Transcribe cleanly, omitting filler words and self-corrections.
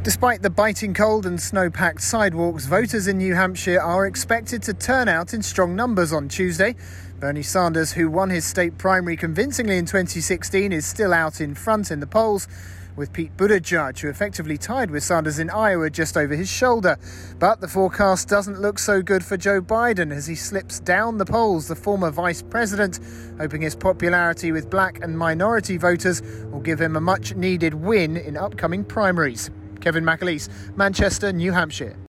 Despite the biting cold and snow-packed sidewalks, voters in New Hampshire are expected to turn out in strong numbers on Tuesday. Bernie Sanders, who won his state primary convincingly in 2016, is still out in front in the polls, with Pete Buttigieg, who effectively tied with Sanders in Iowa, just over his shoulder. But the forecast doesn't look so good for Joe Biden as he slips down the polls, the former vice president, hoping his popularity with black and minority voters will give him a much-needed win in upcoming primaries. Kevin McAleese, Manchester, New Hampshire.